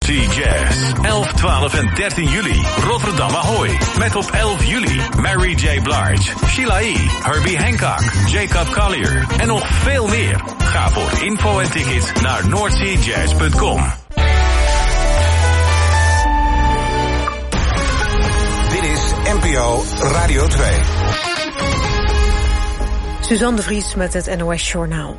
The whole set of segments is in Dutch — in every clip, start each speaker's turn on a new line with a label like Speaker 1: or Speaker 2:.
Speaker 1: Sea Jazz. 11, 12 en 13 juli. Rotterdam Ahoy. Met op 11 juli Mary J. Blige, Sheila E., Herbie Hancock, Jacob Collier en nog veel meer. Ga voor info en tickets naar noordseajazz.com.
Speaker 2: Dit is NPO Radio 2.
Speaker 3: Suzanne de Vries met het NOS-journaal.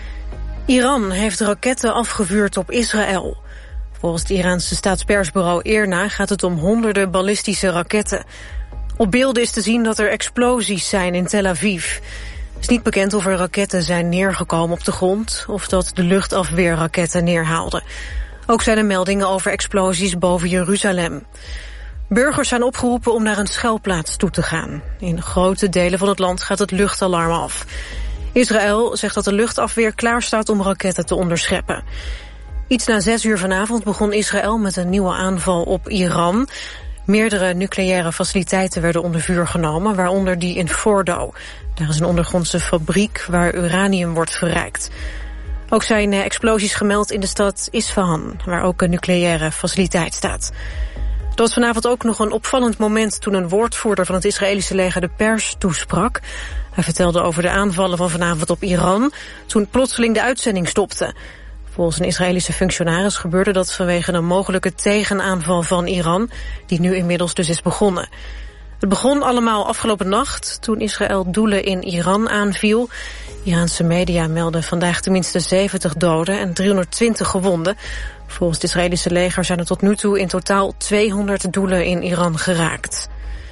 Speaker 3: Iran heeft raketten afgevuurd op Israël. Volgens het Iraanse staatspersbureau IRNA gaat het om honderden ballistische raketten. Op beelden is te zien dat er explosies zijn in Tel Aviv. Het is niet bekend of er raketten zijn neergekomen op de grond of dat de luchtafweerraketten neerhaalden. Ook zijn er meldingen over explosies boven Jeruzalem. Burgers zijn opgeroepen om naar een schuilplaats toe te gaan. In grote delen van het land gaat het luchtalarm af. Israël zegt dat de luchtafweer klaar staat om raketten te onderscheppen. Iets na 6 uur vanavond begon Israël met een nieuwe aanval op Iran. Meerdere nucleaire faciliteiten werden onder vuur genomen, waaronder die in Fordo. Daar is een ondergrondse fabriek waar uranium wordt verrijkt. Ook zijn explosies gemeld in de stad Isfahan, waar ook een nucleaire faciliteit staat. Er was vanavond ook nog een opvallend moment toen een woordvoerder van het Israëlische leger de pers toesprak. Hij vertelde over de aanvallen van vanavond op Iran, toen plotseling de uitzending stopte. Volgens een Israëlische functionaris gebeurde dat vanwege een mogelijke tegenaanval van Iran, die nu inmiddels dus is begonnen. Het begon allemaal afgelopen nacht, toen Israël doelen in Iran aanviel. Iraanse media melden vandaag tenminste 70 doden en 320 gewonden. Volgens het Israëlische leger zijn er tot nu toe in totaal 200 doelen in Iran geraakt.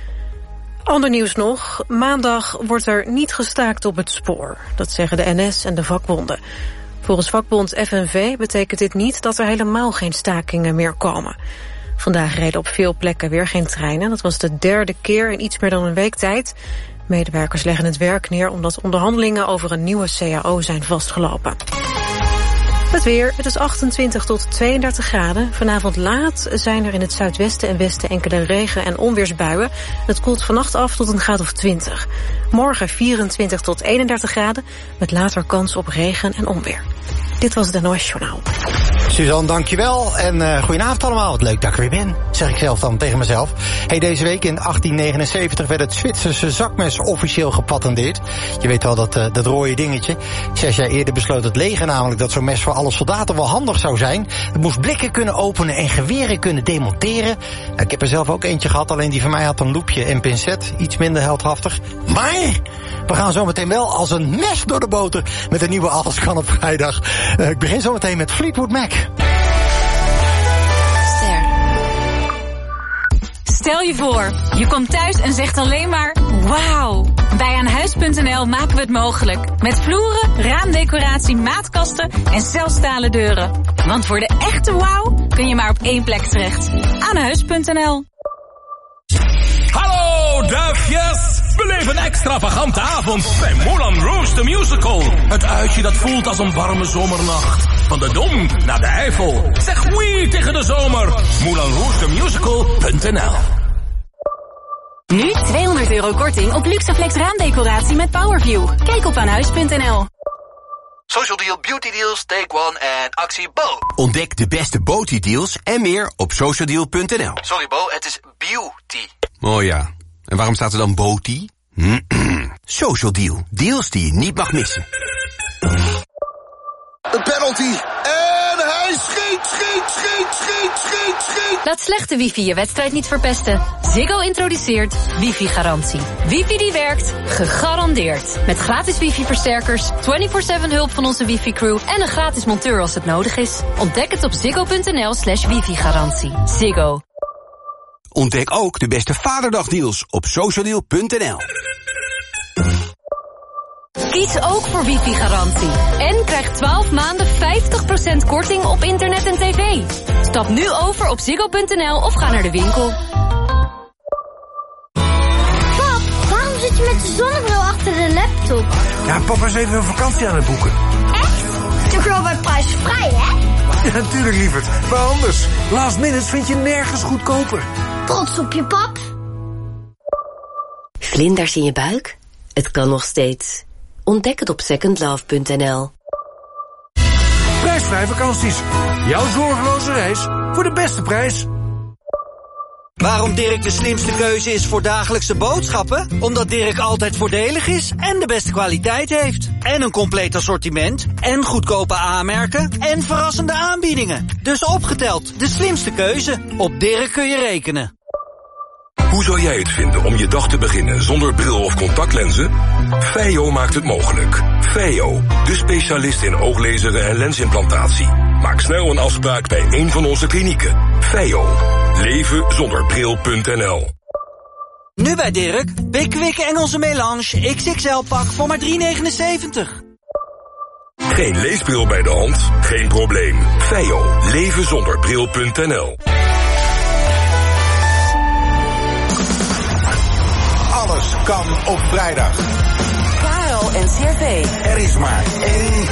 Speaker 3: Ander nieuws nog. Maandag wordt er niet gestaakt op het spoor. Dat zeggen de NS en de vakbonden. Volgens vakbond FNV betekent dit niet dat er helemaal geen stakingen meer komen. Vandaag reden op veel plekken weer geen treinen. Dat was de 3e keer in iets meer dan een week tijd. Medewerkers leggen het werk neer omdat onderhandelingen over een nieuwe CAO zijn vastgelopen. Het weer, het is 28 tot 32 graden. Vanavond laat zijn er in het zuidwesten en westen enkele regen- en onweersbuien. Het koelt vannacht af tot een graad of 20. Morgen 24 tot 31 graden, met later kans op regen en onweer. Dit was het NOS-journaal.
Speaker 4: Suzanne, dankjewel. En goedenavond allemaal. Wat leuk dat ik er weer ben, zeg ik zelf dan tegen mezelf. Hey, deze week in 1879 werd het Zwitserse zakmes officieel gepatenteerd. Je weet wel, dat rode dingetje. 6 jaar eerder besloot het leger namelijk dat zo'n mes voor alle soldaten wel handig zou zijn. Het moest blikken kunnen openen en geweren kunnen demonteren. Nou, ik heb er zelf ook eentje gehad, alleen die van mij had een loepje en pincet. Iets minder heldhaftig. Maar we gaan zometeen wel als een mes door de boter met een nieuwe Alles kan op vrijdag. Ik begin zometeen met Fleetwood Mac.
Speaker 5: Stel je voor, je komt thuis en zegt alleen maar wauw. Bij Aanhuis.nl maken we het mogelijk. Met vloeren, raamdecoratie, maatkasten en zelfs stalen deuren. Want voor de echte wauw kun je maar op 1 plek terecht. Aanhuis.nl.
Speaker 6: Hallo duifjes! Beleef een extravagante avond bij Moulin Rouge the Musical. Het uitje dat voelt als een warme zomernacht. Van de Dom naar de Eifel. Zeg oui tegen de zomer. MoulinRougeTheMusical.nl.
Speaker 5: Nu €200 korting op Luxeflex raamdecoratie met Powerview. Kijk op aanhuis.nl.
Speaker 7: Social Deal, Beauty Deals, Take One en actie Bo.
Speaker 8: Ontdek de beste beauty deals en meer op socialdeal.nl.
Speaker 7: Sorry Bo, het is beauty.
Speaker 8: Oh ja, en waarom staat er dan beauty? Social Deal, deals die je niet mag missen.
Speaker 9: Een penalty. En hij schiet.
Speaker 5: Laat slechte wifi je wedstrijd niet verpesten. Ziggo introduceert wifi-garantie. Wifi die werkt, gegarandeerd. Met gratis wifi-versterkers, 24/7 hulp van onze wifi-crew en een gratis monteur als het nodig is. Ontdek het op ziggo.nl/wifi-garantie. Ziggo.
Speaker 8: Ontdek ook de beste vaderdagdeals op socialdeal.nl.
Speaker 5: Kies ook voor wifi-garantie. En krijg 12 maanden 50% korting op internet en tv. Stap nu over op ziggo.nl of ga naar de winkel.
Speaker 10: Pap, waarom zit je met de zonnebril achter de laptop?
Speaker 11: Ja, papa is even een vakantie aan het boeken.
Speaker 10: Echt? Toch wel bij prijsvrij, hè?
Speaker 11: Ja, natuurlijk, lieverd. Maar anders. Last minute vind je nergens goedkoper.
Speaker 10: Trots op je pap.
Speaker 12: Vlinders in je buik? Het kan nog steeds. Ontdek het op secondlove.nl.
Speaker 11: Prijsvrij vakanties. Jouw zorgeloze reis voor de beste prijs.
Speaker 12: Waarom Dirk de slimste keuze is voor dagelijkse boodschappen? Omdat Dirk altijd voordelig is en de beste kwaliteit heeft. En een compleet assortiment. En goedkope aanmerken. En verrassende aanbiedingen. Dus opgeteld, de slimste keuze. Op Dirk kun je rekenen.
Speaker 13: Hoe zou jij het vinden om je dag te beginnen zonder bril of contactlenzen? Feio maakt het mogelijk. Feio, de specialist in ooglezeren en lensimplantatie. Maak snel een afspraak bij een van onze klinieken. Feio. Levenzonderbril.nl.
Speaker 12: Nu bij Dirk, Pickwick Engelse Melange XXL pak voor maar €3,79.
Speaker 13: Geen leesbril bij de hand? Geen probleem. Feio. Levenzonderbril.nl.
Speaker 2: Alles kan op vrijdag.
Speaker 14: Karel en CRV.
Speaker 2: Er is maar één.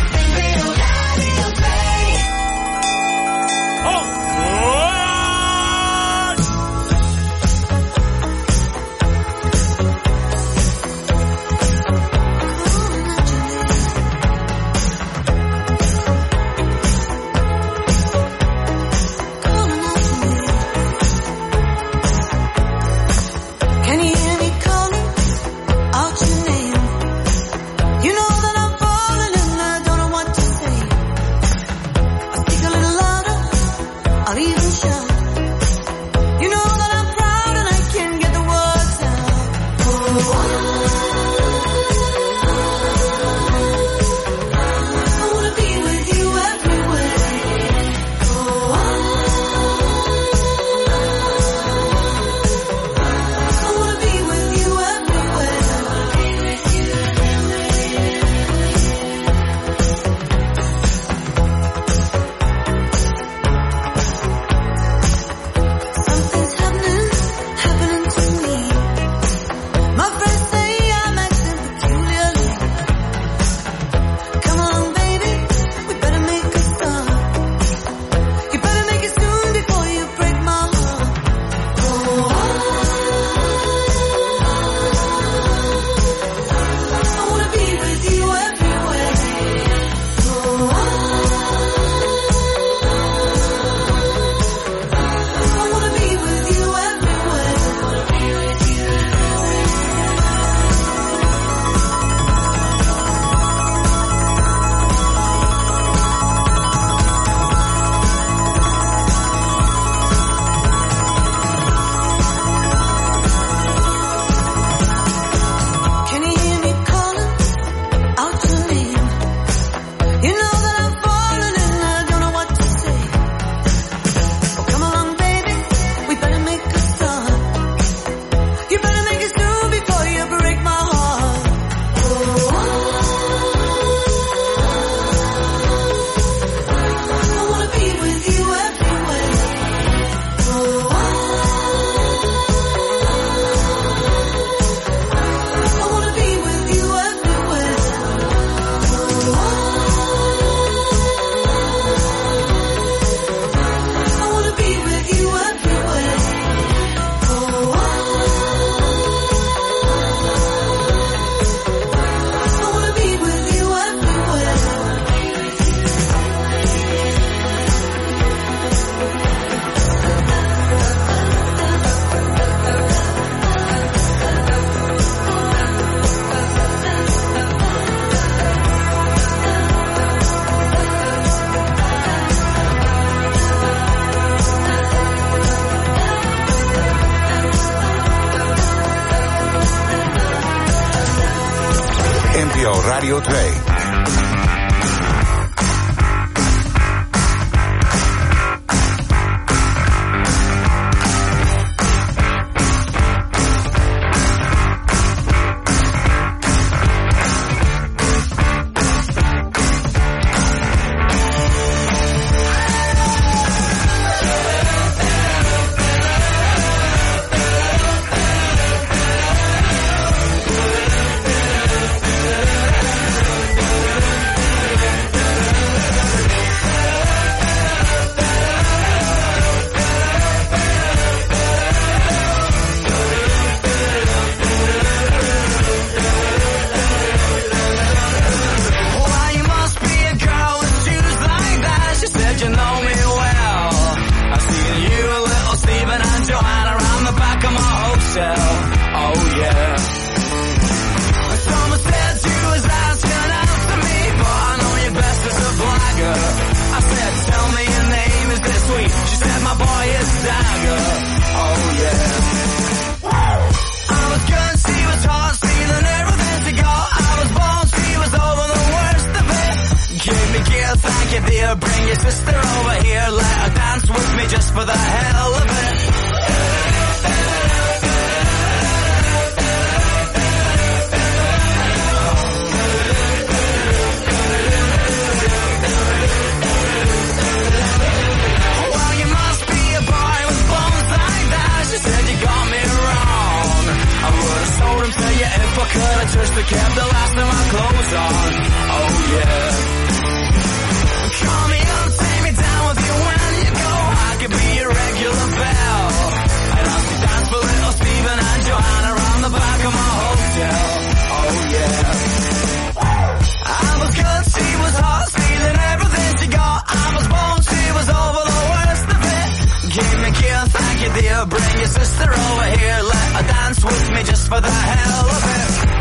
Speaker 2: NPO Radio 2.
Speaker 15: here, bring your sister over here. Let her dance with me just for the hell of it.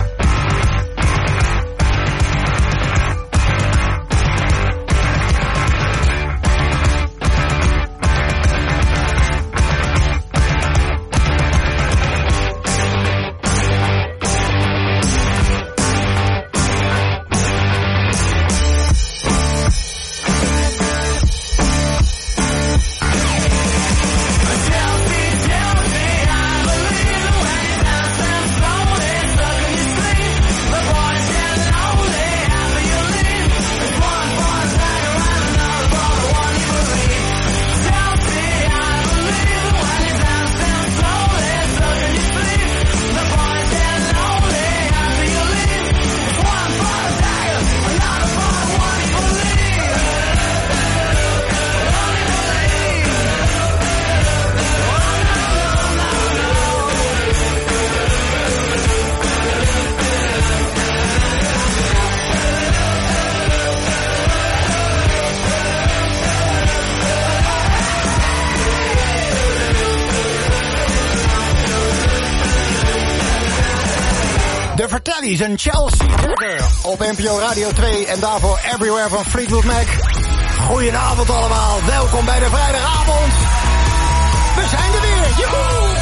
Speaker 4: Vertellies en Chelsea Tucker op NPO Radio 2 en daarvoor Everywhere van Fleetwood Mac. Goedenavond allemaal, welkom bij de vrijdagavond. We zijn er weer, joehoe!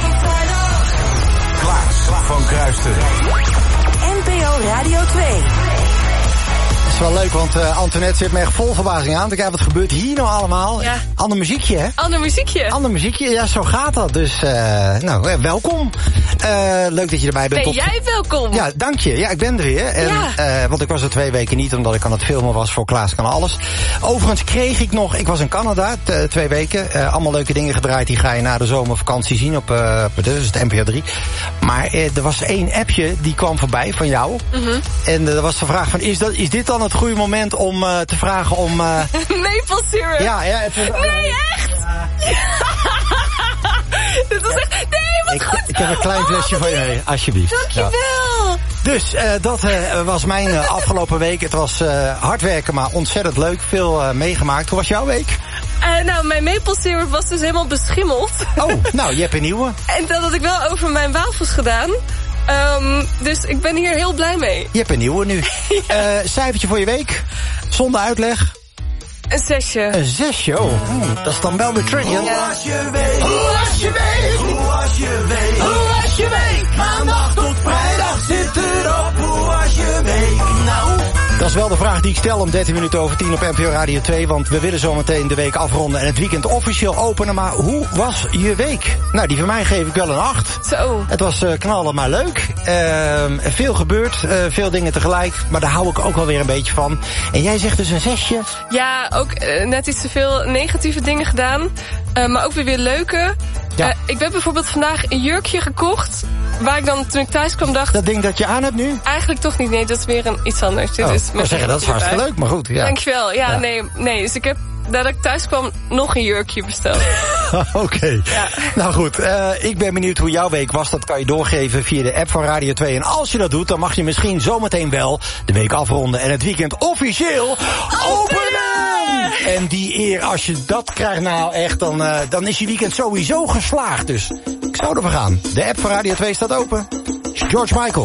Speaker 2: Klaas van Kruisten.
Speaker 14: NPO Radio 2.
Speaker 4: Het is wel leuk, want Antoinette zit me echt vol verbazing aan te kijken. Wat gebeurt hier nou allemaal?
Speaker 16: Ja.
Speaker 4: Ander muziekje, hè?
Speaker 16: Ander muziekje.
Speaker 4: Ander muziekje, ja, zo gaat dat. Dus, welkom. Leuk dat je erbij bent.
Speaker 16: Ben jij welkom?
Speaker 4: Ja, dank je. Ja, ik ben er weer. En, want ik was er 2 weken niet, omdat ik aan het filmen was voor Klaas kan alles. Overigens kreeg ik nog, ik was in Canada 2 weken. Allemaal leuke dingen gedraaid, die ga je na de zomervakantie zien op dus het NPO 3. Maar er was 1 appje, die kwam voorbij van jou. Mm-hmm. En er was de vraag van, is dit dan het goede moment om te vragen om...
Speaker 16: Maple syrup.
Speaker 4: Ja.
Speaker 16: Nee, echt? Dit was echt... Nee, wat goed.
Speaker 4: Ik heb een klein flesje van je mee, alsjeblieft.
Speaker 16: Dankjewel. Ja.
Speaker 4: Dus dat was mijn afgelopen week. Het was hard werken, maar ontzettend leuk. Veel meegemaakt. Hoe was jouw week?
Speaker 16: Nou, mijn maple syrup was dus helemaal beschimmeld.
Speaker 4: Oh, nou, je hebt een nieuwe.
Speaker 16: En dat had ik wel over mijn wafels gedaan. Dus ik ben hier heel blij mee.
Speaker 4: Je hebt een nieuwe nu. Ja. Cijfertje voor je week, zonder uitleg.
Speaker 16: Een 6.
Speaker 4: Een 6, oh. Dat is dan wel weer tricky.
Speaker 15: Hoe was je week? Hoe was je week? Hoe was je week? Hoe was je week? Maandag tot vrijdag zit erop. Hoe was je week? Nou...
Speaker 4: Dat is wel de vraag die ik stel om 10:13 op NPO Radio 2. Want we willen zo meteen de week afronden en het weekend officieel openen. Maar hoe was je week? Nou, die van mij geef ik wel een 8.
Speaker 16: Zo.
Speaker 4: Het was knallen, maar leuk. Veel gebeurd, veel dingen tegelijk. Maar daar hou ik ook wel weer een beetje van. En jij zegt dus een 6.
Speaker 16: Ja, ook net iets te veel negatieve dingen gedaan. Maar ook weer leuke. Ja. Ik heb bijvoorbeeld vandaag een jurkje gekocht. Waar ik dan, toen ik thuis kwam, dacht...
Speaker 4: Dat ding dat je aan hebt nu?
Speaker 16: Eigenlijk toch niet, nee, dat is weer iets anders. Dit is
Speaker 4: zeggen, dat is hartstikke leuk, maar goed. Ja.
Speaker 16: Dankjewel. Ja. Nee, dus ik heb, nadat ik thuis kwam, nog een jurkje besteld.
Speaker 4: Oké. Ja. Nou goed, ik ben benieuwd hoe jouw week was. Dat kan je doorgeven via de app van Radio 2. En als je dat doet, dan mag je misschien zometeen wel de week afronden en het weekend officieel openen! En die eer, als je dat krijgt, nou echt, dan is je weekend sowieso geslaagd. Dus ik zou ervoor gaan. De app van Radio 2 staat open. George Michael.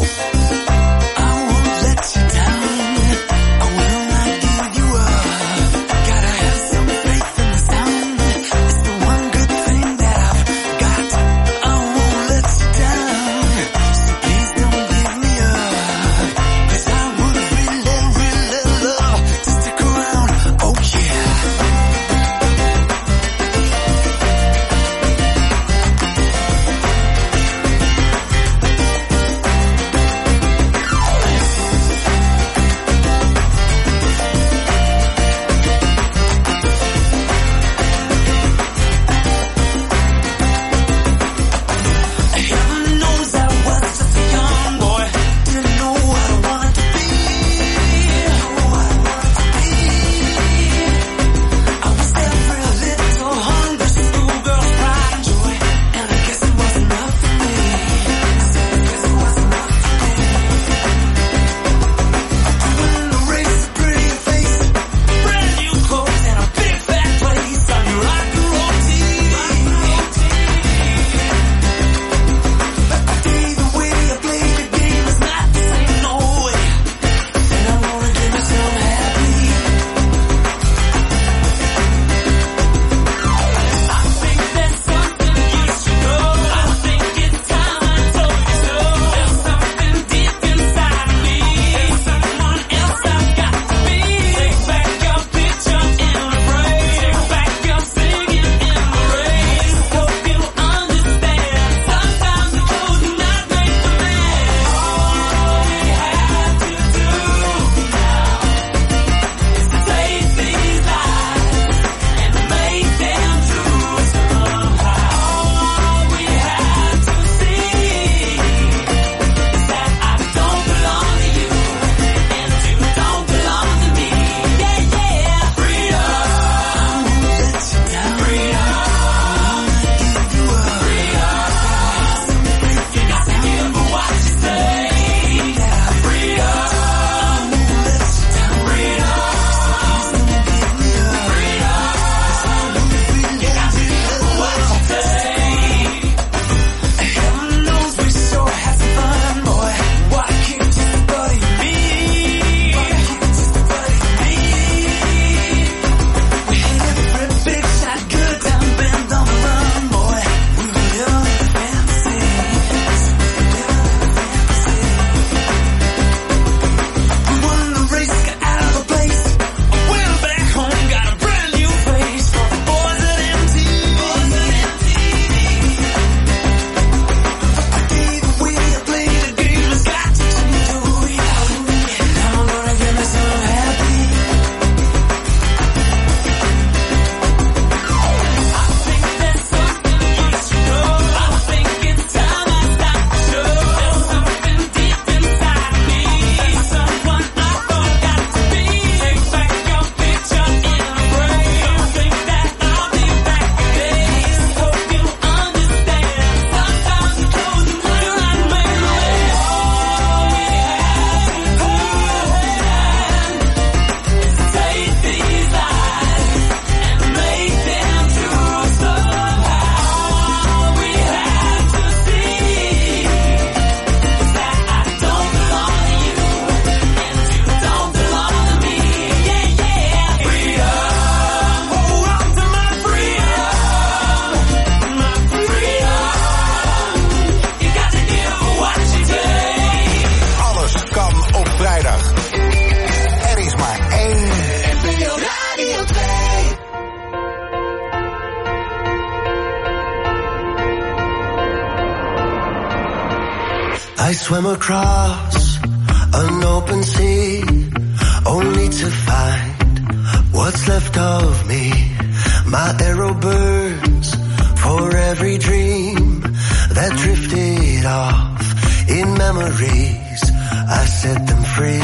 Speaker 15: I swam across an open sea, only to find what's left of me. My arrow burns for every dream that drifted off. In memories, I set them free.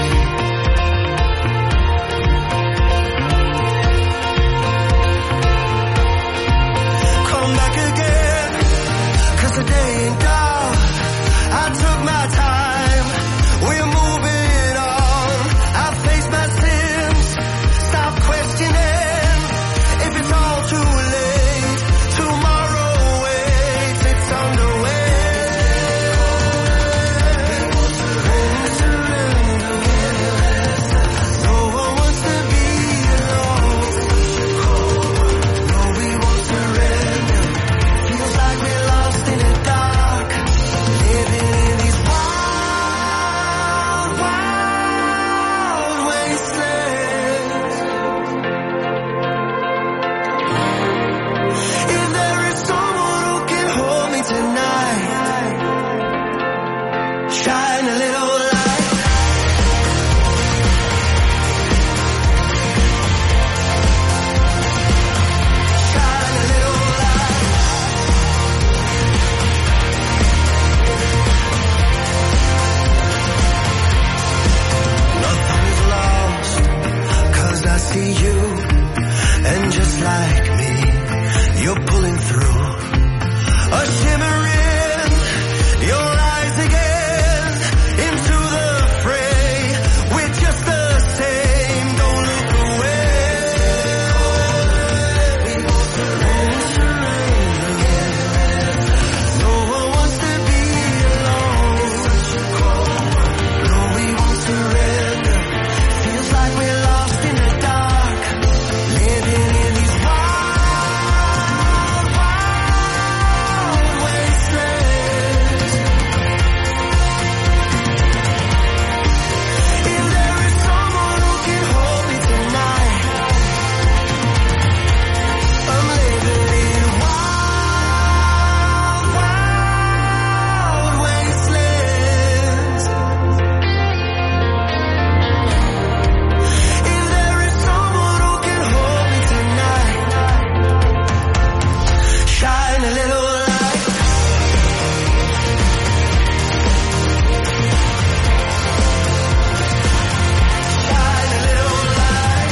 Speaker 15: Come back again, 'cause the day ain't done. I took my time, we're moving on. I face my sins, stop questioning. If it's all too late, tomorrow waits, it's underway. No one wants to be alone. No, we won't surrender. Feels like we're lost in the dark, living in these wild, wild wastelands. If there is someone who can hold me tonight, shine a little light. Shine a little light. Nothing is lost, 'cause I see you, and just like me, you're pulling through. A shimmer in your eyes again, into the fray. We're just the same, don't look away. We won't surrender. No one wants to be alone. No, we won't surrender. Feels like we're lost in the dark, living in these wild, wild wastelands. If there is someone who can hold me tonight, I'm living in wild, wild wastelands. If there is someone who can hold me tonight, shine a little light. Shine a little light.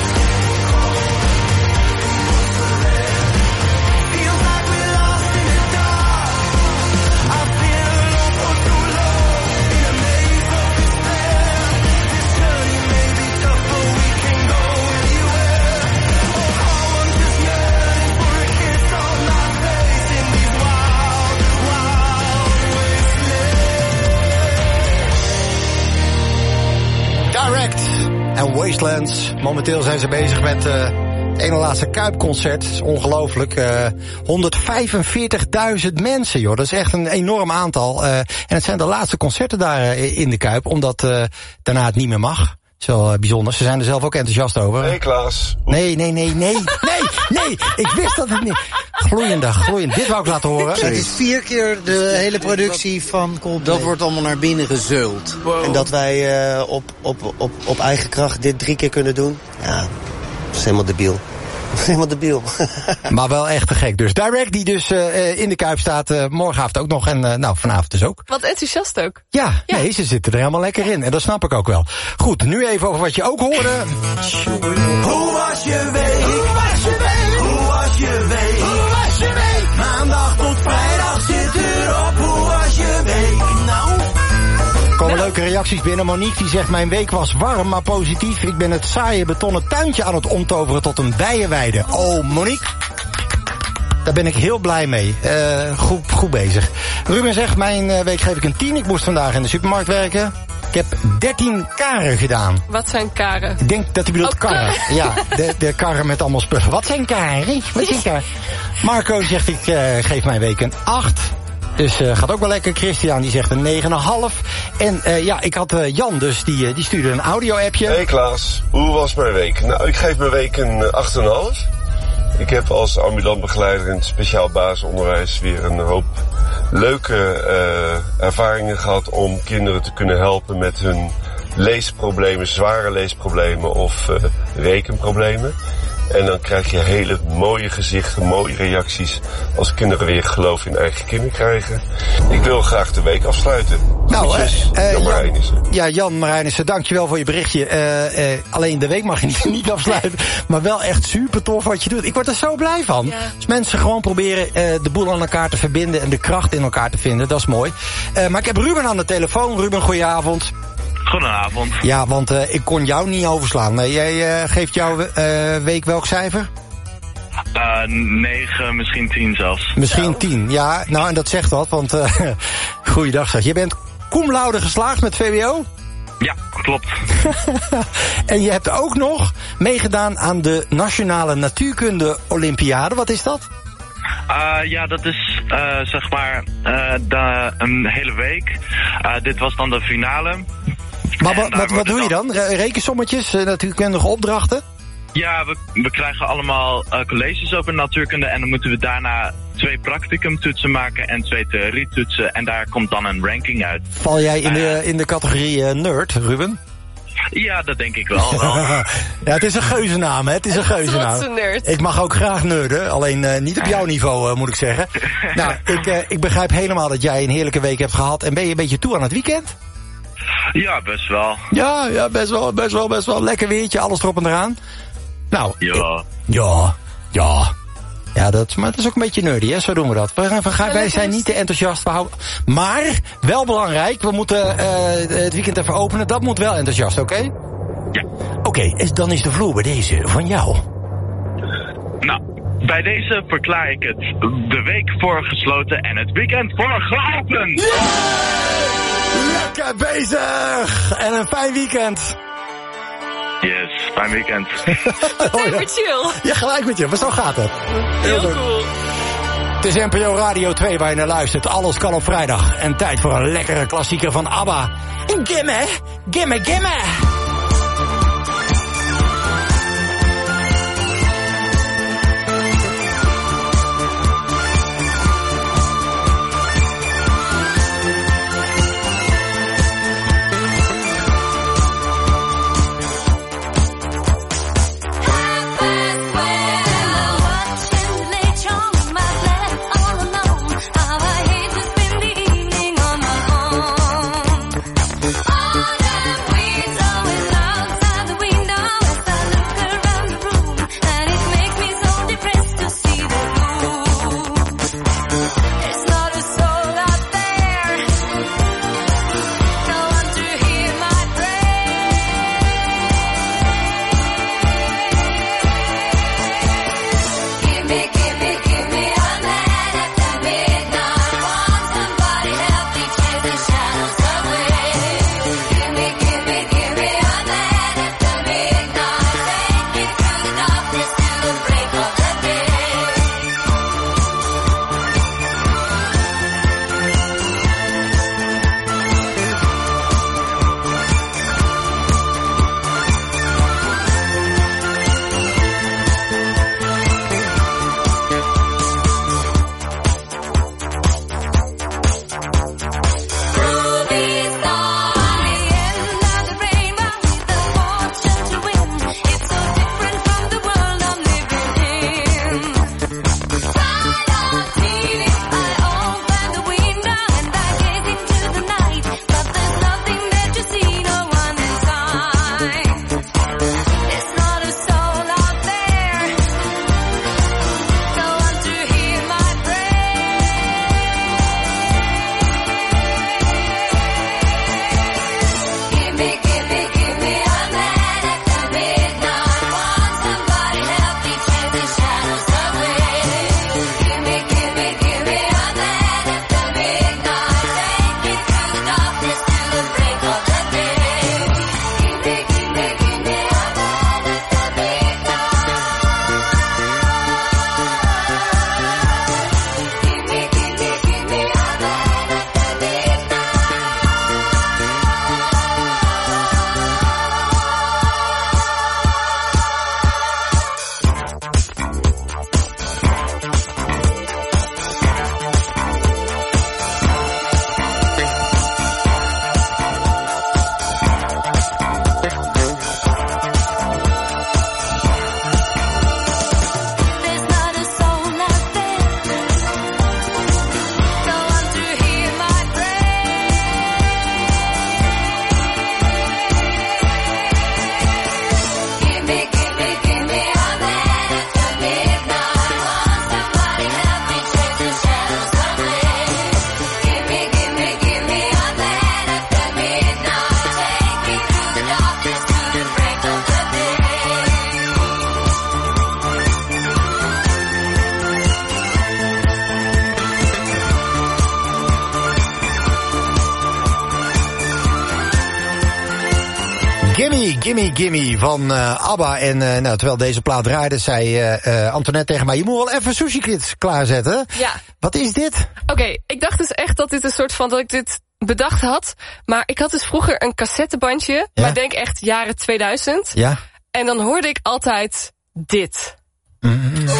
Speaker 15: Feels like we're lost in the dark. I've been alone for too long, in a maze of despair. This journey may be tough, but we can go anywhere. Oh, how I'm just yearning for a kiss on my face in these wild, wild wastelands.
Speaker 4: Direct en Wastelands. Momenteel zijn ze bezig met ene laatste Kuipconcert. Dat is ongelooflijk. 145.000 mensen, joh. Dat is echt een enorm aantal. En het zijn de laatste concerten daar in de Kuip, omdat daarna het niet meer mag. Dat is wel bijzonder. Ze zijn er zelf ook enthousiast over.
Speaker 17: Hey Klaas.
Speaker 4: Nee. Ik wist dat het niet. Gloeiend. Dit wou ik laten horen.
Speaker 18: Het is 4 keer de hele productie van Coldplay. Dat wordt allemaal naar binnen gezeuld.
Speaker 17: Wow.
Speaker 18: En dat wij op eigen kracht dit 3 keer kunnen doen. Ja, dat is helemaal debiel. Helemaal debiel.
Speaker 4: Maar wel echt te gek. Dus Direct, die dus in de Kuip staat, morgenavond ook nog. En vanavond dus ook.
Speaker 16: Wat enthousiast ook.
Speaker 4: Ja, nee, ze zitten er helemaal lekker in. En dat snap ik ook wel. Goed, nu even over wat je ook hoorde.
Speaker 15: Hoe was je week? Hoe was je week? Hoe was je week? Hoe was je week? Maandag tot vrijdag zit erop. Hoe was je week? Nou.
Speaker 4: Er komen leuke reacties binnen. Monique die zegt, mijn week was warm, maar positief. Ik ben het saaie betonnen tuintje aan het omtoveren tot een bijenweide. Oh, Monique. Daar ben ik heel blij mee. Goed bezig. Ruben zegt, mijn week geef ik een 10. Ik moest vandaag in de supermarkt werken. Ik heb 13 karren gedaan.
Speaker 16: Wat zijn karren?
Speaker 4: Ik denk dat hij bedoelt karren. Ja, de karren met allemaal spullen. Wat zijn karren? Marco zegt, ik geef mijn week een 8. Dus gaat ook wel lekker. Christian die zegt een 9,5. En ik had Jan dus, die stuurde een audio-appje.
Speaker 17: Hey Klaas, hoe was mijn week? Nou, ik geef mijn week een 8,5. Ik heb als ambulant begeleider in het speciaal basisonderwijs weer een hoop leuke ervaringen gehad om kinderen te kunnen helpen met hun leesproblemen, zware leesproblemen of rekenproblemen. En dan krijg je hele mooie gezichten, mooie reacties als kinderen weer geloof in eigen kinderen krijgen. Ik wil graag de week afsluiten.
Speaker 4: Nou,
Speaker 17: Jan Marijnissen.
Speaker 4: Ja, Jan Marijnissen, dankjewel voor je berichtje. Alleen de week mag je niet afsluiten, maar wel echt super tof wat je doet. Ik word er zo blij van. Ja. Als mensen gewoon proberen de boel aan elkaar te verbinden en de kracht in elkaar te vinden, dat is mooi. Maar ik heb Ruben aan de telefoon. Ruben, goedenavond.
Speaker 19: Goedenavond.
Speaker 4: Ja, want ik kon jou niet overslaan. Jij geeft jouw week welk cijfer?
Speaker 19: 9, misschien 10 zelfs.
Speaker 4: Misschien 10, ja. Nou, en dat zegt wat, want goeiedag zeg. Je bent cum laude geslaagd met VWO?
Speaker 19: Ja, klopt.
Speaker 4: En je hebt ook nog meegedaan aan de Nationale Natuurkunde Olympiade. Wat is dat?
Speaker 19: Ja, dat is zeg maar een hele week. Dit was dan de finale.
Speaker 4: Maar wat doe je dan? Rekensommetjes, natuurkundige opdrachten?
Speaker 19: Ja, we krijgen allemaal colleges over natuurkunde en dan moeten we daarna 2 practicumtoetsen maken en 2 theorietoetsen en daar komt dan een ranking uit. Val jij
Speaker 4: in de categorie nerd, Ruben?
Speaker 19: Ja, dat denk ik wel.
Speaker 4: Ja, het is een geuzennaam, hè? Het is een geuzennaam.
Speaker 16: Nerd.
Speaker 4: Ik mag ook graag nerden, alleen niet op jouw niveau, moet ik zeggen. Nou, ik begrijp helemaal dat jij een heerlijke week hebt gehad en ben je een beetje toe aan het weekend?
Speaker 19: Ja, best wel.
Speaker 4: Ja, best wel. Lekker weertje, alles erop en eraan. Nou, ja. Ja, maar dat is ook een beetje nerdy, hè? Zo doen we dat. Wij zijn niet te enthousiast. Maar, wel belangrijk, we moeten het weekend even openen. Dat moet wel enthousiast, oké?
Speaker 19: Ja.
Speaker 4: Oké, dan is de vloer bij deze van jou.
Speaker 19: Nou, bij deze verklaar ik het de week voor gesloten en het weekend voor geopend.
Speaker 4: Yeah! Lekker bezig! En een fijn weekend.
Speaker 19: Yes, fijn weekend.
Speaker 16: Lekker chill.
Speaker 4: Ja, gelijk met je, maar zo gaat het.
Speaker 16: Heel cool.
Speaker 4: Het is NPO Radio 2 waar je naar luistert. Alles kan op vrijdag. En tijd voor een lekkere klassieker van ABBA. Gimme.
Speaker 15: All that we
Speaker 4: Gimme van ABBA. En terwijl deze plaat draaide, zei Antoinette tegen mij... je moet wel even Sushi Kids klaarzetten.
Speaker 16: Ja.
Speaker 4: Wat is dit?
Speaker 16: Oké, ik dacht dus echt dat dit een soort van... dat ik dit bedacht had. Maar ik had dus vroeger een cassettebandje. Ja? Maar denk echt jaren 2000.
Speaker 4: Ja.
Speaker 16: En dan hoorde ik altijd dit.
Speaker 4: Mm-hmm. My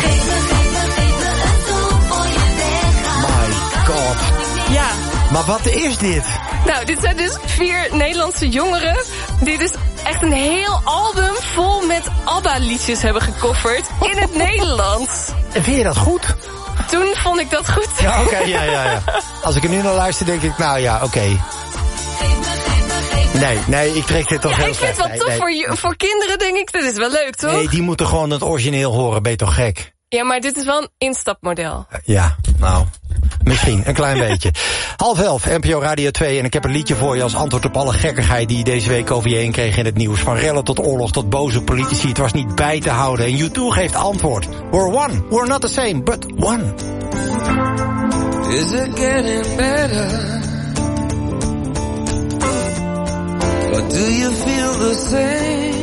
Speaker 4: god.
Speaker 16: Ja.
Speaker 4: Maar wat is dit?
Speaker 16: Nou, dit zijn dus 4 Nederlandse jongeren... die dus echt een heel album vol met ABBA-liedjes hebben gecoverd... in het Nederlands.
Speaker 4: En vind je dat goed?
Speaker 16: Toen vond ik dat goed.
Speaker 4: Ja, oké, ja. Als ik er nu naar luister, denk ik, nou ja, oké. Nee, ik trek dit toch heel slecht.
Speaker 16: Ik vind het wel tof voor kinderen, denk ik. Dit is wel leuk, toch?
Speaker 4: Nee, die moeten gewoon het origineel horen. Ben je toch gek?
Speaker 16: Ja, maar dit is wel een instapmodel.
Speaker 4: Ja, nou, misschien, een klein beetje. 10:30, NPO Radio 2. En ik heb een liedje voor je als antwoord op alle gekkigheid... die je deze week over je heen kreeg in het nieuws. Van rellen tot oorlog tot boze politici. Het was niet bij te houden. En U2 geeft antwoord. We're one. We're not the same, but one.
Speaker 15: Is it getting better? Or do you feel the same?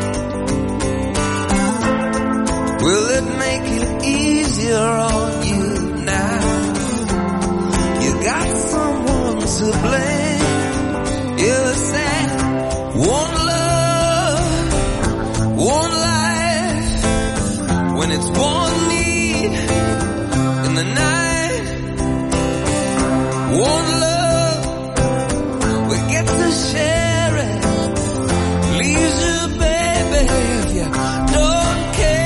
Speaker 15: Will it make it easier on you now? You got someone to blame. You said one love, one life. When it's one need in the night, one love, we get to share it. Leaves you, baby, if you don't care.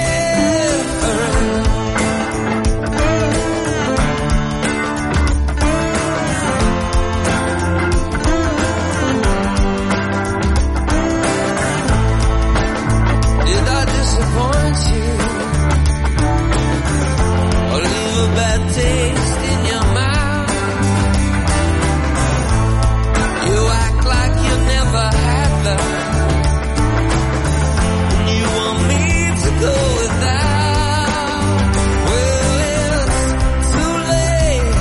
Speaker 15: Bad taste in your mouth. You act like you never had that. You want me to go without. Well, it's too late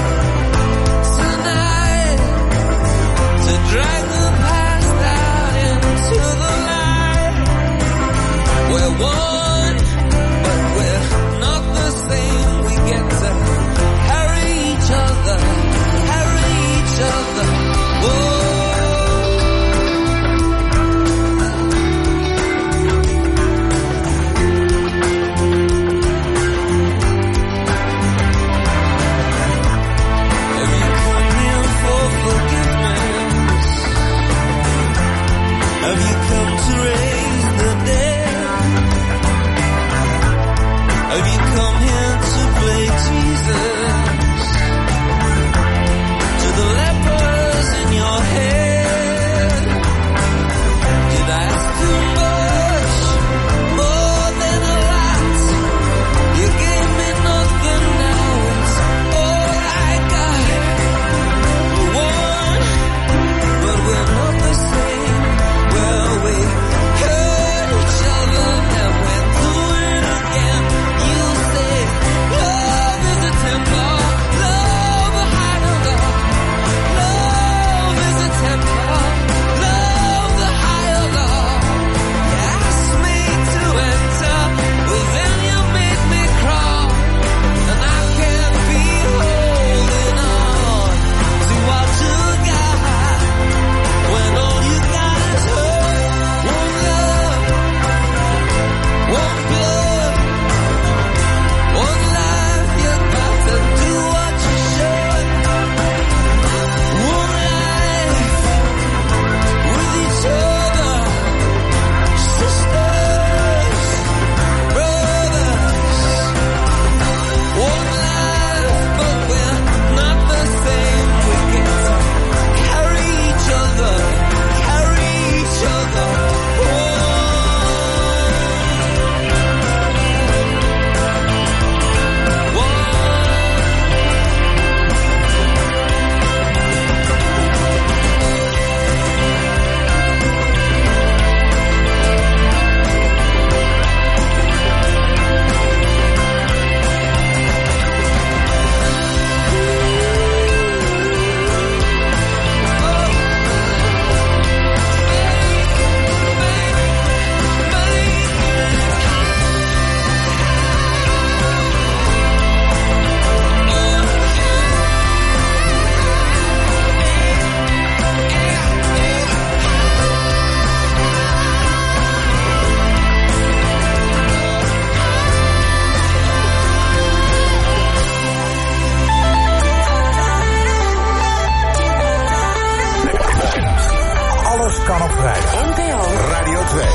Speaker 15: tonight to drag the past out into the light. We're one, but we're not the same. Get to carry
Speaker 2: 2.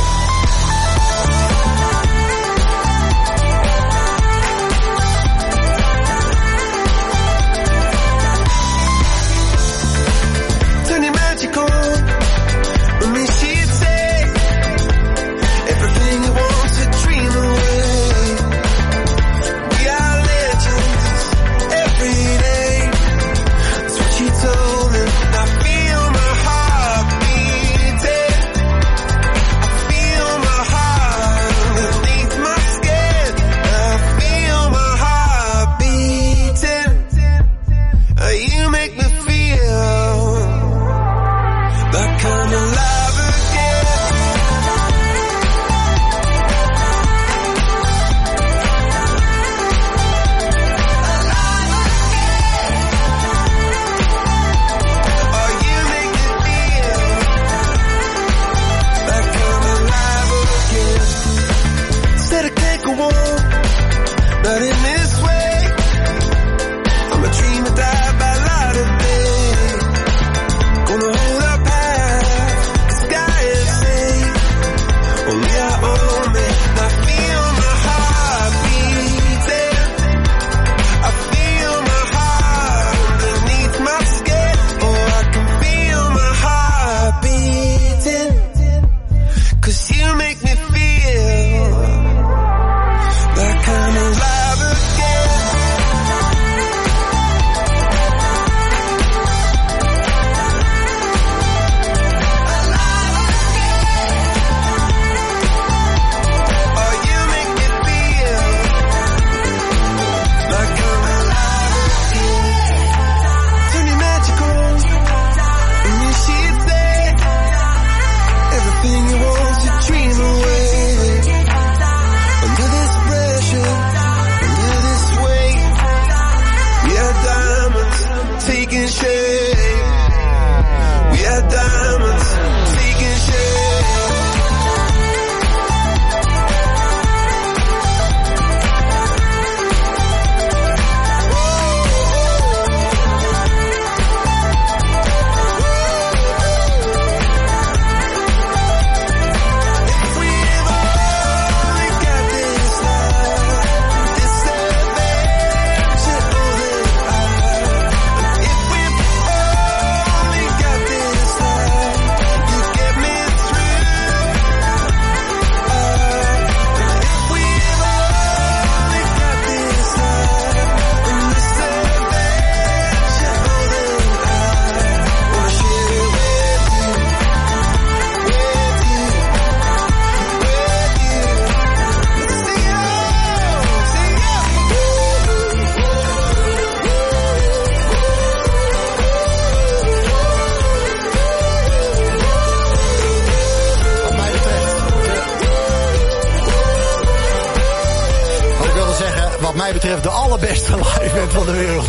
Speaker 4: De allerbeste live band van de wereld.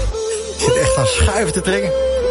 Speaker 4: Ik zit echt aan schuiven te trekken.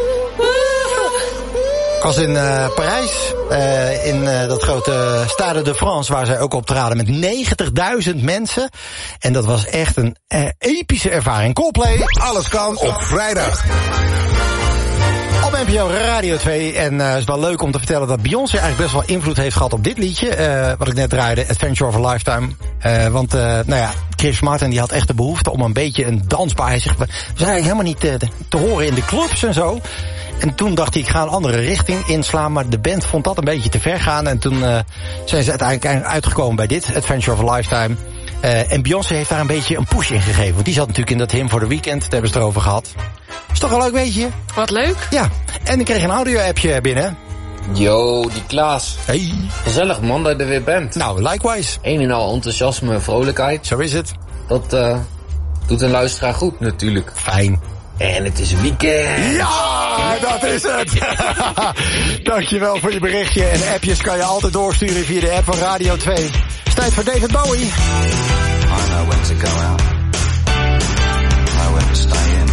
Speaker 4: Ik was in Parijs, in dat grote Stade de France, waar zij ook optraden met 90.000 mensen. En dat was echt een epische ervaring. Coldplay.
Speaker 2: Alles kan op vrijdag.
Speaker 4: Op NPO Radio 2. En het is wel leuk om te vertellen dat Beyoncé eigenlijk best wel invloed heeft gehad op dit liedje. Wat ik net draaide, Adventure of a Lifetime. Want Chris Martin die had echt de behoefte om een beetje een dansbaar. Hij zegt, we zijn eigenlijk helemaal niet te horen in de clubs en zo. En toen dacht hij, ik ga een andere richting inslaan. Maar de band vond dat een beetje te ver gaan. En toen zijn ze uiteindelijk uitgekomen bij dit, Adventure of a Lifetime. En Beyoncé heeft daar een beetje een push in gegeven. Want die zat natuurlijk in dat Hymn for the Weekend. Daar hebben ze het erover gehad. Is toch een leuk weetje?
Speaker 16: Wat leuk.
Speaker 4: Ja, en ik kreeg een audio-appje binnen.
Speaker 20: Yo, die Klaas.
Speaker 4: Hey.
Speaker 20: Gezellig man dat je er weer bent.
Speaker 4: Nou, likewise.
Speaker 20: Een en al enthousiasme en vrolijkheid.
Speaker 4: Zo is het.
Speaker 20: Dat doet een luisteraar goed natuurlijk.
Speaker 4: Fijn.
Speaker 20: En het is een weekend.
Speaker 4: Ja, dat is het. Dankjewel voor je berichtje. En appjes kan je altijd doorsturen via de app van Radio 2. Het is tijd voor David Bowie.
Speaker 21: I know when to go out. Know when to stay in.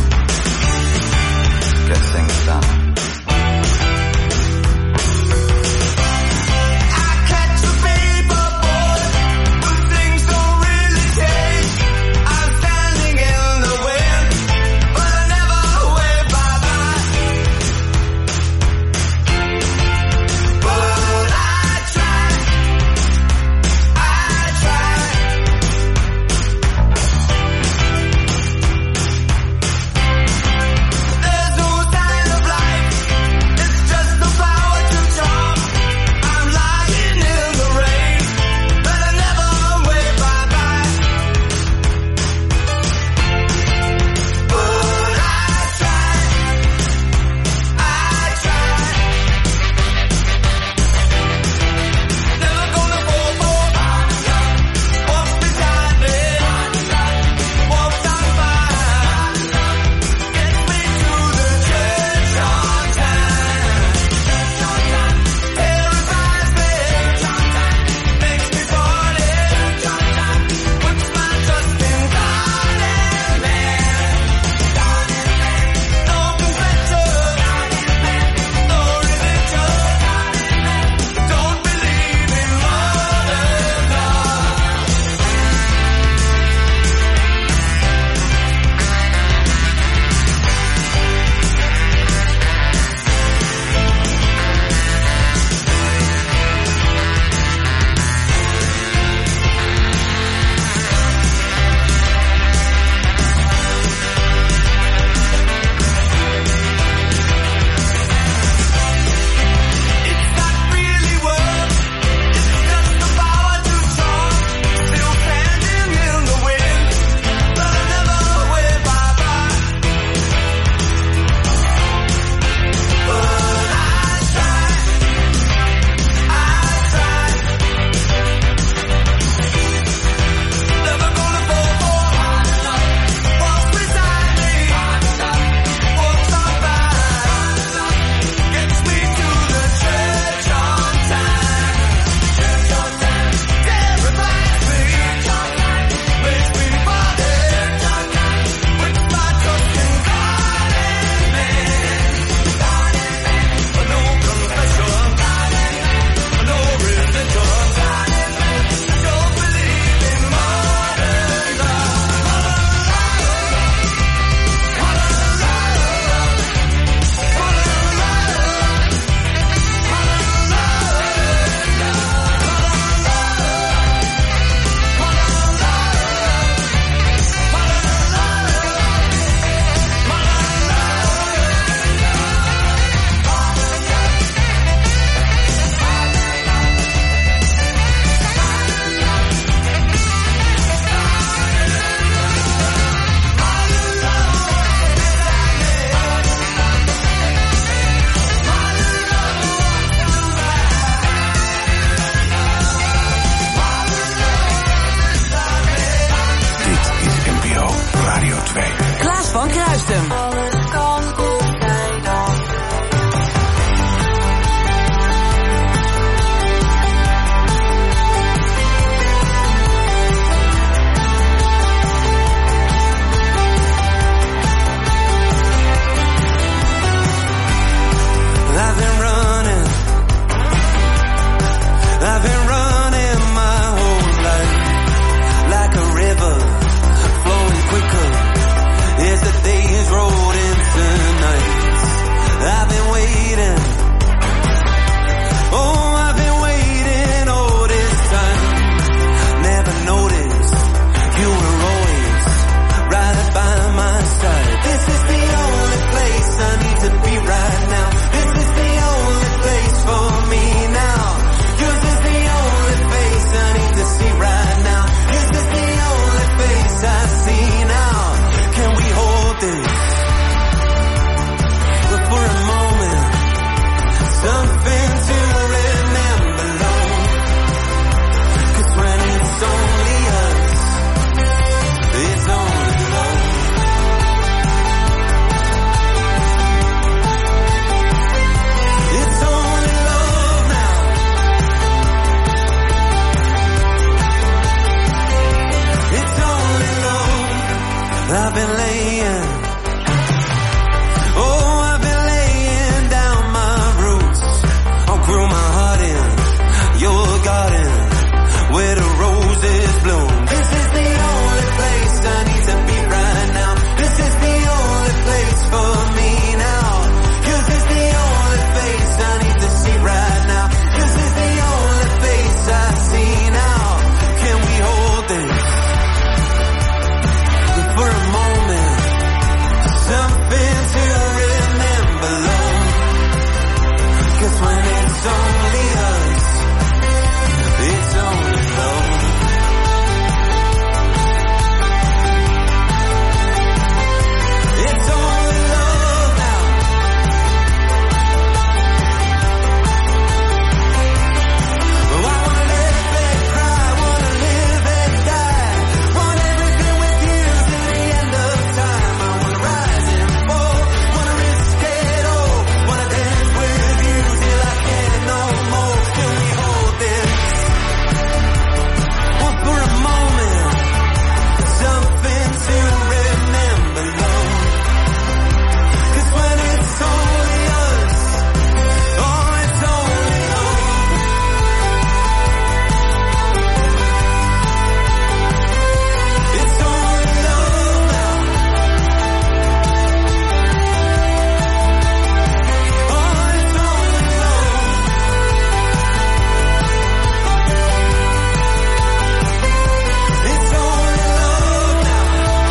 Speaker 21: Get things done.
Speaker 14: van Kruistum.
Speaker 15: Alles kan goed zijn dan. I've been running my whole life like a river flowing quicker as the days roll into nights. I've been waiting, oh I've been waiting all this time. Never noticed you were always right by my side. This is the only place I need to be right now. This is the only place for me now. Yours is the only face I need to see right now. Yours is the only face I see now. Can we hold this? But for a moment, something to remember long. 'Cause when it's only us, it's only love. It's only love now. It's only love. I've been laying, oh I've been laying down my roots. I'll grow my heart in your garden where the roses bloom. This is the only place I need to be right now. This is the only place for me now. Yours is the only face I need to see right now. Yours is the only face I see now. Can we hold this? For a moment, something to remember long. 'Cause when it's only us, it's only love. It's only love now. Oh, I wanna live and cry, wanna live and die, want everything with you till the end of time. I wanna rise and fall, wanna risk it all, wanna dance with you till I can't no more. Can we hold this? Well, for a moment, something to remember long. 'Cause when it's only us, oh, it's only love. It's only love now. Oh, it's only love. It's only love now.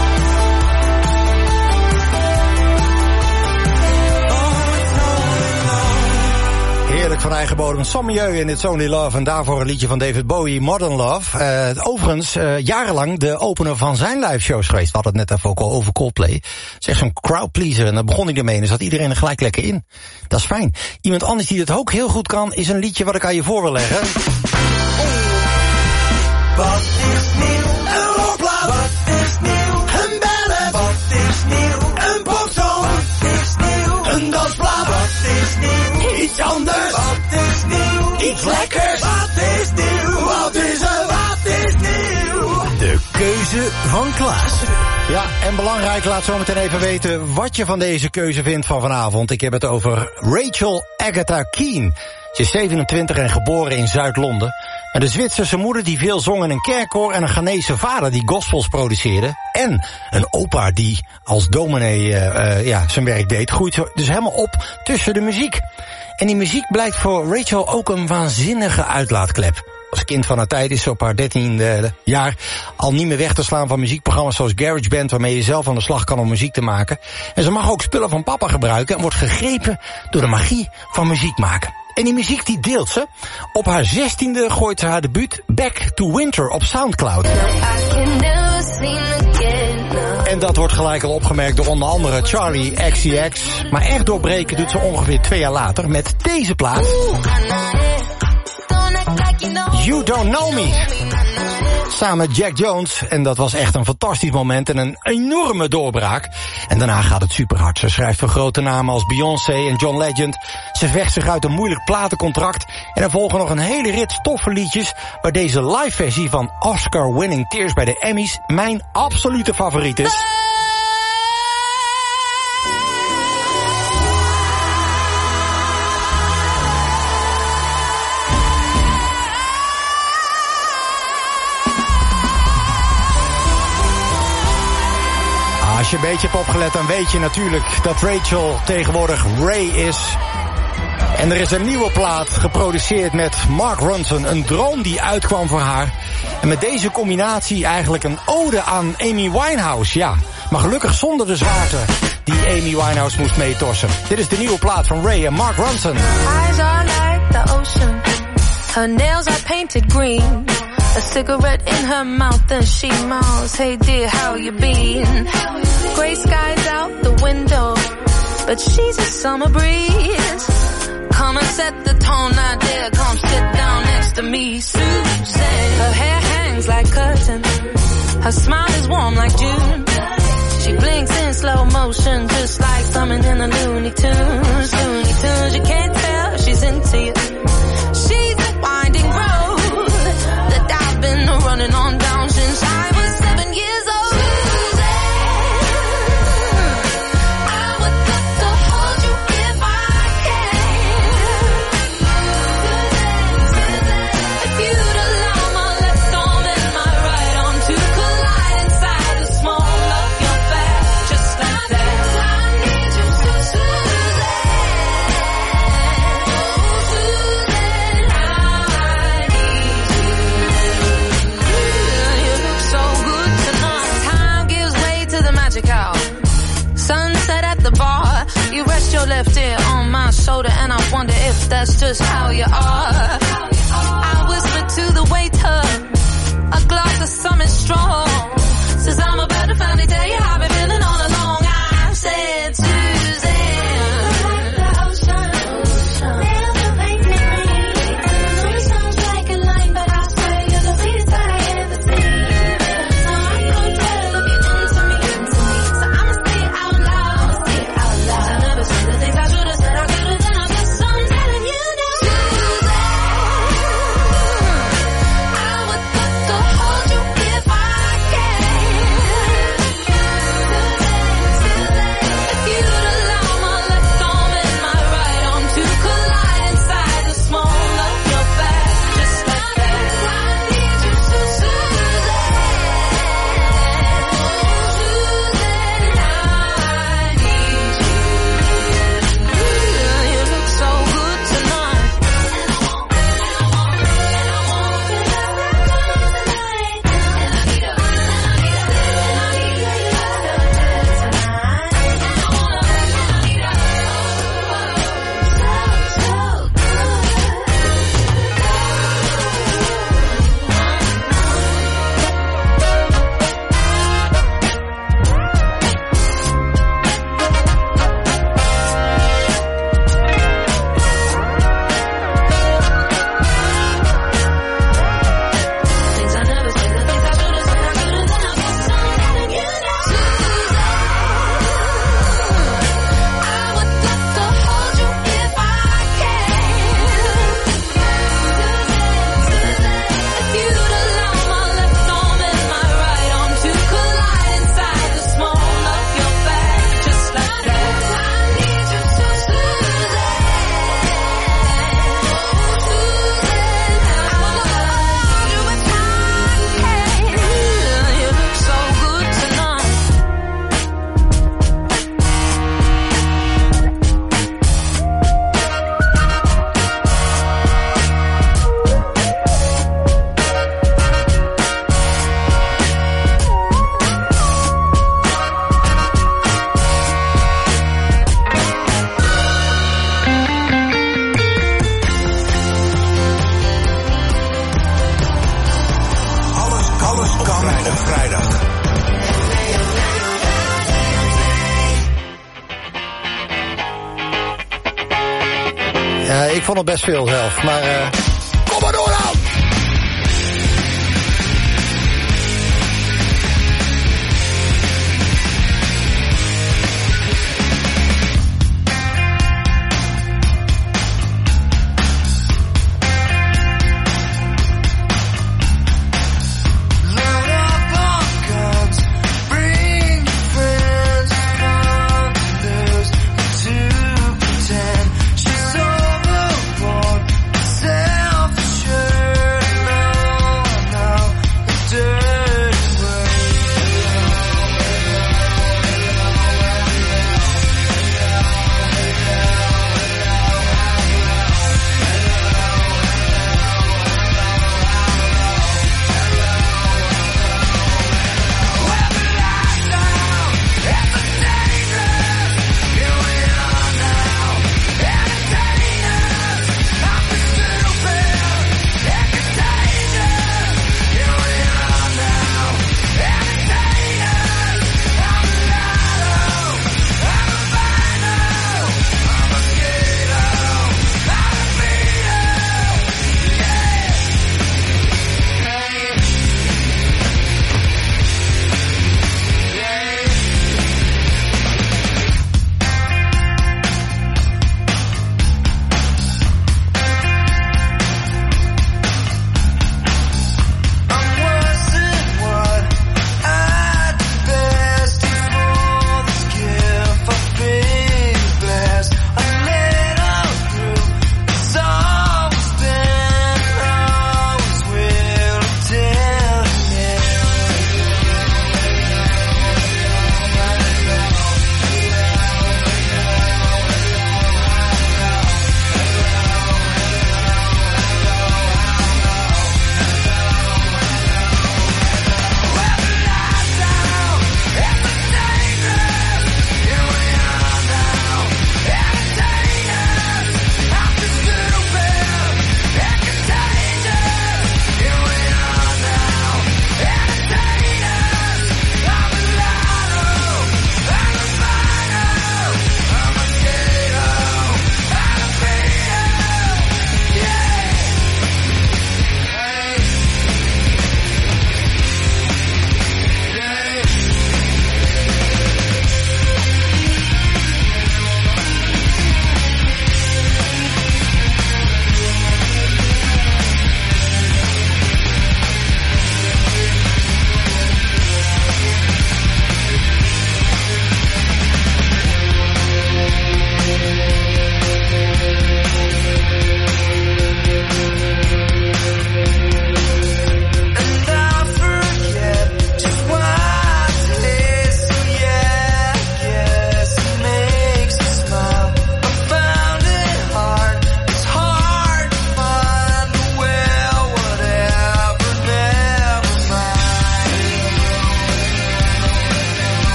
Speaker 15: Oh, it's only love.
Speaker 4: Heerlijk van eigen bodem. Sommieu in It's Only Love. En daarvoor een liedje van David Bowie, Modern Love. Overigens, jarenlang de opener van zijn live shows geweest. We hadden het net even ook al over Coldplay. Het is echt zo'n crowdpleaser. En daar begon ik ermee en zat iedereen er gelijk lekker in. Dat is fijn. Iemand anders die het ook heel goed kan, is een liedje wat ik aan je voor wil leggen.
Speaker 15: Wat is nieuw? Een rockplaat. Wat is nieuw? Een ballad. Wat is nieuw? Een popsong. Wat is nieuw? Een dansplaat. Wat is nieuw? Iets anders. Wat is nieuw? Iets lekkers. Wat is nieuw? Wat is er? Wat is nieuw?
Speaker 4: De keuze van Klaas. Ja, en belangrijk, laat zo meteen even weten wat je van deze keuze vindt van vanavond. Ik heb het over Rachel Agatha Keane. Ze is 27 en geboren in Zuid-Londen. Met een Zwitserse moeder die veel zong in een kerkkoor en een Ghanese vader die gospels produceerde. En een opa die als dominee zijn werk deed. Groeit ze dus helemaal op tussen de muziek. En die muziek blijkt voor Rachel ook een waanzinnige uitlaatklep. Als kind van haar tijd is ze op haar 13e jaar al niet meer weg te slaan van muziekprogramma's zoals GarageBand, waarmee je zelf aan de slag kan om muziek te maken. En ze mag ook spullen van papa gebruiken en wordt gegrepen door de magie van muziek maken. En die muziek die deelt ze. Op haar 16e gooit ze haar debuut Back to Winter op Soundcloud. En dat wordt gelijk al opgemerkt door onder andere Charlie XCX. Maar echt doorbreken doet ze ongeveer 2 jaar later met deze plaat. You Don't Know Me. Samen met Jack Jones. En dat was echt een fantastisch moment en een enorme doorbraak. En daarna gaat het super hard. Ze schrijft voor grote namen als Beyoncé en John Legend. Ze vecht zich uit een moeilijk platencontract. En er volgen nog een hele rit toffe liedjes, waar deze live versie van Oscar-winning Tears bij de Emmys mijn absolute favoriet is. Als je een beetje hebt opgelet, dan weet je natuurlijk dat Rachel tegenwoordig Ray is. En er is een nieuwe plaat geproduceerd met Mark Ronson. Een droom die uitkwam voor haar. En met deze combinatie eigenlijk een ode aan Amy Winehouse. Ja, maar gelukkig zonder de zwaarte die Amy Winehouse moest meetorsen. Dit is de nieuwe plaat van Ray en Mark Ronson.
Speaker 1: Eyes are like the ocean. Her nails are painted green. A cigarette in her mouth and she mouths, hey dear, how you been? Gray skies out the window, but she's a summer breeze. Come and set the tone, now dear, come sit down next to me, Susan. Her hair hangs like curtains, her smile is warm like June. She blinks in slow motion, just like something in the Looney Tunes. Looney Tunes, you can't tell she's into you. She's a winding road that I've been running on down since I was 7 years old. Sunset at the bar, you rest your left ear on my shoulder, and I wonder if that's just how you are. I whisper to the waiter, a glass of something strong. Says I'm about to finally tell you how I've been feeling all along. I said, Suzanne, sounds like a line, but I swear you're the sweetest that I ever seen. So I can't tell if you're into me. So I'ma say it out loud. I never said the things I should have said. I could have done, I guess I'm telling you now. I would love to hold you if I can. If you'd allow my left arm and my right arm to collide inside the small of your back, just like that. I need you so, Suzanne. I need you. You look so good tonight. Things I never said, the things I should have said, I could have done, I guess I'm telling you now. I would love to hold you if I can. If you'd allow my left arm and my right arm to collide inside the small of your back, just like that. I need you so, Suzanne. I would love to hold you if I can. You look so good tonight.
Speaker 2: Alles kan op vrijdag.
Speaker 4: Ja, ik vond het best veel zelf, maar... Kom maar door dan!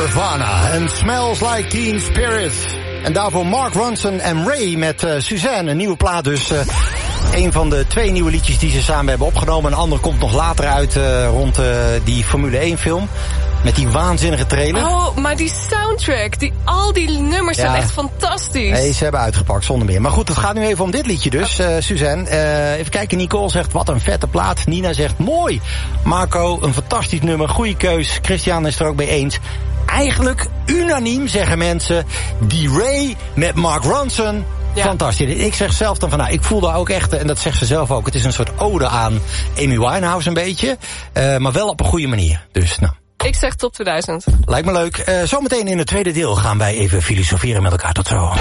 Speaker 4: Nirvana en Smells Like Teen Spirit. En daarvoor Mark Ronson en Ray met Suzanne, een nieuwe plaat dus. Een van de 2 nieuwe liedjes die ze samen hebben opgenomen. Een ander komt nog later uit rond die Formule 1 film. Met die waanzinnige trailer.
Speaker 16: Oh, maar die soundtrack, al die nummers zijn echt fantastisch.
Speaker 4: Nee, ze hebben uitgepakt zonder meer. Maar goed, het gaat nu even om dit liedje dus, Suzanne. Even kijken, Nicole zegt wat een vette plaat. Nina zegt mooi. Marco, een fantastisch nummer, goede keus. Christian is er ook mee eens. Eigenlijk unaniem zeggen mensen, die Ray met Mark Ronson, fantastisch. Ik zeg zelf dan van, ik voel daar ook echt, en dat zegt ze zelf ook, het is een soort ode aan Amy Winehouse een beetje. Maar wel op een goede manier. Dus, nou.
Speaker 16: Ik zeg top 2000.
Speaker 4: Lijkt me leuk. Zometeen in het tweede deel gaan wij even filosoferen met elkaar. Tot zo.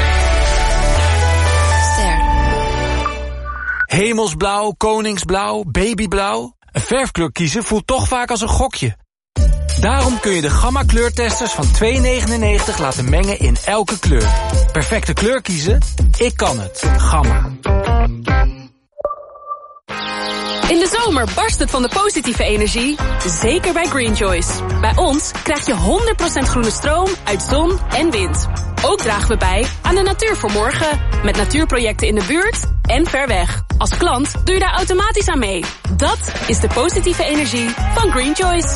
Speaker 3: Hemelsblauw, koningsblauw, babyblauw. Een verfkleur kiezen voelt toch vaak als een gokje. Daarom kun je de Gamma kleurtesters van €2,99 laten mengen in elke kleur. Perfecte kleur kiezen? Ik kan het. Gamma.
Speaker 22: In de zomer barst het van de positieve energie, zeker bij Green Choice. Bij ons krijg je 100% groene stroom uit zon en wind. Ook dragen we bij aan de natuur voor morgen, met natuurprojecten in de buurt en ver weg. Als klant doe je daar automatisch aan mee. Dat is de positieve energie van Green Choice.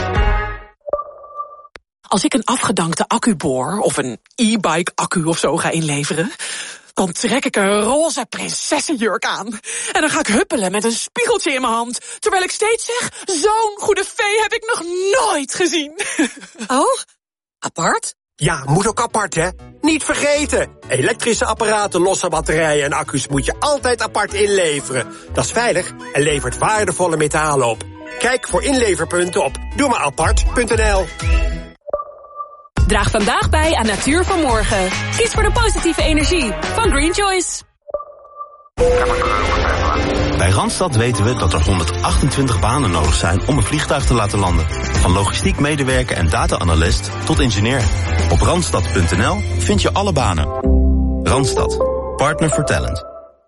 Speaker 23: Als ik een afgedankte accuboor of een e-bike accu of zo ga inleveren, dan trek ik een roze prinsessenjurk aan. En dan ga ik huppelen met een spiegeltje in mijn hand, terwijl ik steeds zeg, zo'n goede fee heb ik nog nooit gezien.
Speaker 24: Oh, apart?
Speaker 25: Ja, moet ook apart, hè? Niet vergeten, elektrische apparaten, losse batterijen en accu's moet je altijd apart inleveren. Dat is veilig en levert waardevolle metalen op. Kijk voor inleverpunten op doemaapart.nl.
Speaker 22: Draag vandaag bij aan Natuur van Morgen. Kies voor de positieve energie van Green Choice.
Speaker 26: Bij Randstad weten we dat er 128 banen nodig zijn om een vliegtuig te laten landen. Van logistiek medewerker en data-analyst tot ingenieur. Op randstad.nl vind je alle banen. Randstad, partner for talent.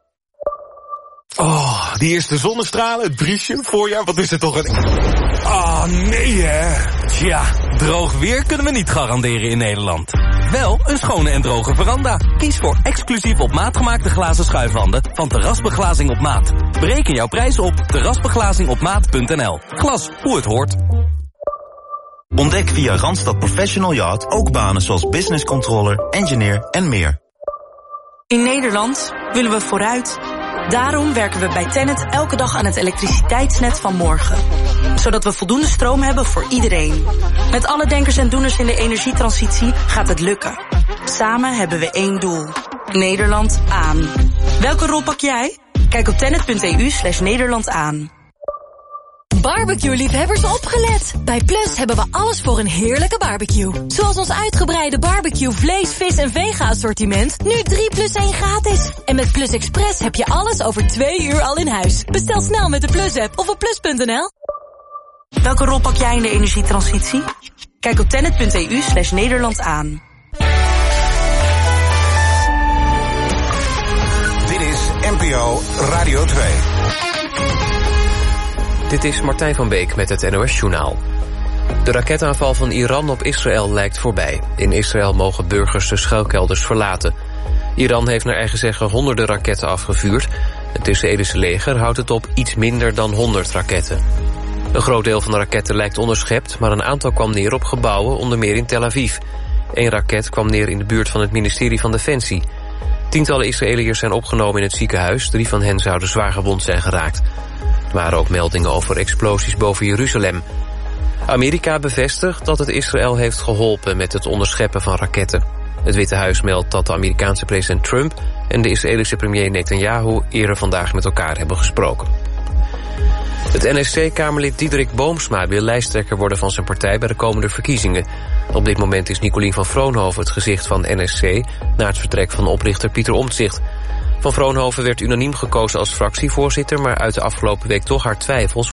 Speaker 11: Oh, die eerste zonnestralen, het briesje, voorjaar, wat is het toch een... Oh, nee hè.
Speaker 6: Tja, droog weer kunnen we niet garanderen in Nederland. Wel een schone en droge veranda. Kies voor exclusief op maat gemaakte glazen schuifwanden van Terrasbeglazing op maat. Bereken jouw prijs op terrasbeglazingopmaat.nl. Glas, hoe het hoort.
Speaker 26: Ontdek via Randstad Professional Yacht ook banen zoals business controller, engineer en meer.
Speaker 27: In Nederland willen we vooruit. Daarom werken we bij TenneT elke dag aan het elektriciteitsnet van morgen. Zodat we voldoende stroom hebben voor iedereen. Met alle denkers en doeners in de energietransitie gaat het lukken. Samen hebben we één doel. Nederland aan. Welke rol pak jij? Kijk op tennet.eu/Nederland aan.
Speaker 5: Barbecue-liefhebbers opgelet! Bij Plus hebben we alles voor een heerlijke barbecue. Zoals ons uitgebreide barbecue vlees, vis en vega-assortiment. Nu 3+1 gratis. En met Plus Express heb je alles over 2 uur al in huis. Bestel snel met de Plus-app of op plus.nl.
Speaker 27: Welke rol pak jij in de energietransitie? Kijk op tennet.eu/Nederland aan.
Speaker 2: Dit is NPO Radio 2.
Speaker 28: Dit is Martijn van Beek met het NOS-journaal. De raketaanval van Iran op Israël lijkt voorbij. In Israël mogen burgers de schuilkelders verlaten. Iran heeft naar eigen zeggen honderden raketten afgevuurd. Het Israëlische leger houdt het op iets minder dan 100 raketten. Een groot deel van de raketten lijkt onderschept, maar een aantal kwam neer op gebouwen, onder meer in Tel Aviv. 1 raket kwam neer in de buurt van het ministerie van Defensie. Tientallen Israëliërs zijn opgenomen in het ziekenhuis. 3 van hen zouden zwaar gewond zijn geraakt. Er waren ook meldingen over explosies boven Jeruzalem. Amerika bevestigt dat het Israël heeft geholpen met het onderscheppen van raketten. Het Witte Huis meldt dat de Amerikaanse president Trump en de Israëlische premier Netanyahu eerder vandaag met elkaar hebben gesproken. Het NSC-kamerlid Diederik Boomsma wil lijsttrekker worden van zijn partij bij de komende verkiezingen. Op dit moment is Nicolien van Vroonhoven het gezicht van NSC na het vertrek van oprichter Pieter Omtzigt. Van Vroonhoven werd unaniem gekozen als fractievoorzitter, maar uit de afgelopen week toch haar twijfels